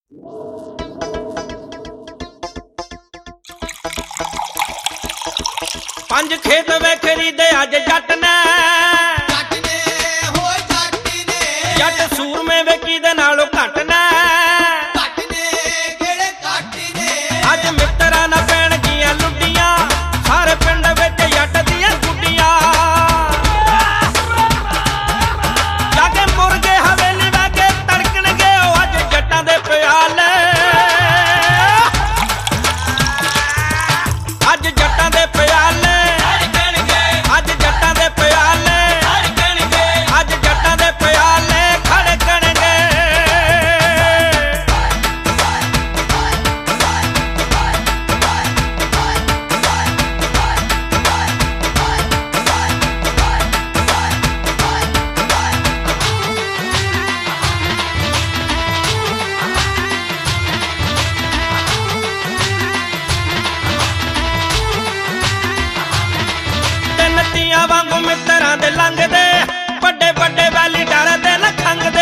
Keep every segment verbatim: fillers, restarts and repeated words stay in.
पंज खेत वे खरीदे अज जट ने जट ने हो जट ने जट सूरमे वे किदे नालों घट ने घट ने केड़े घट ने अज मित्रा ना पैण गियां लुड्डियां सारे पिंड विच जट दियां गुड्डियां जाके मुर्गे हवेली वैगे तड़कणगे अज जट्टां दे प्याले अज जट्टां दे प्याले वांगू मित्रा दे लंघदे बड़े बड़े वैली डरदे न खंघदे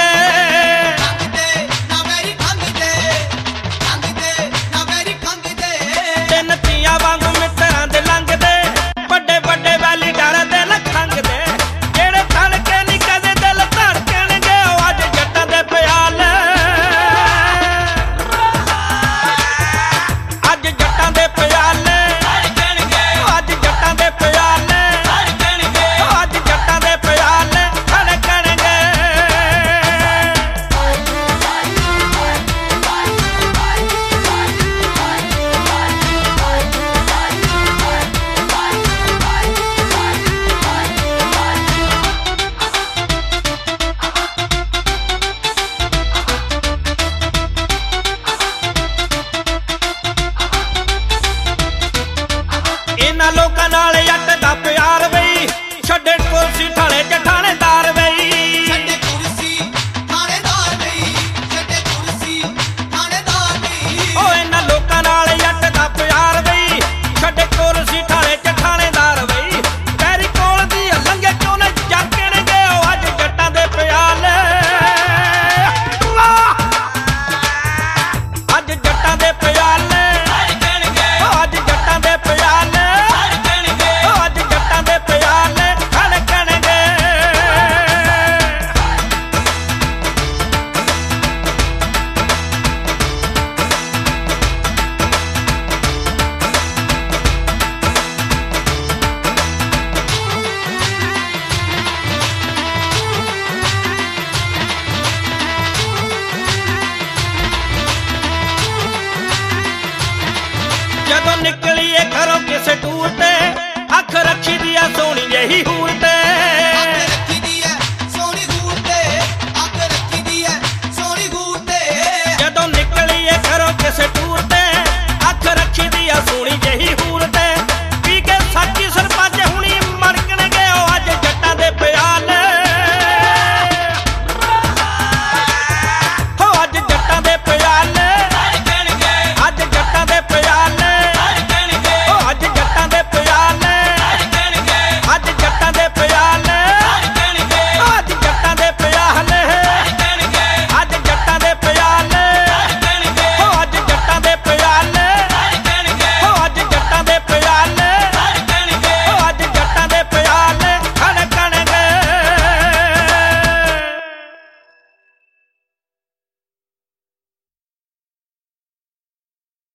तिन तियां वांगू मित्रा दे लंघदे बड़े बड़े वैली डरदे न खंघदे जेड़े तड़के नी कदे दिल धड़कणगे अज जट्टां दे प्याले अज जट्टां दे प्याले अज जट्टां दे प्याले इन्हां लोकां नाल जट दा प्यार वई छड्डे कुर्सी थाणे च थाणेदार वई छड्डे कुर्सी थाणेदार वई छड्डे कुर्सी थाणेदार वई ओ इन्हां लोकां नाल जट दा प्यार वई छड्डे कुर्सी थाणे च थाणेदार वई पैरी कोल दी लंघे क्यों न जाकणगे अज जट्टां दे प्याले अज जट्टां दे प्याले अज जट्टां दे प्याले जदों निकलिए घरों किसे टूर ते अख रखी दिया सोनी यही हूर ते रखी दी है सोनी हूर ते अख रखी दी है सोनी हूर ते जदों निकलिए घरों किसे टूर ते अख रखी दिया सोनी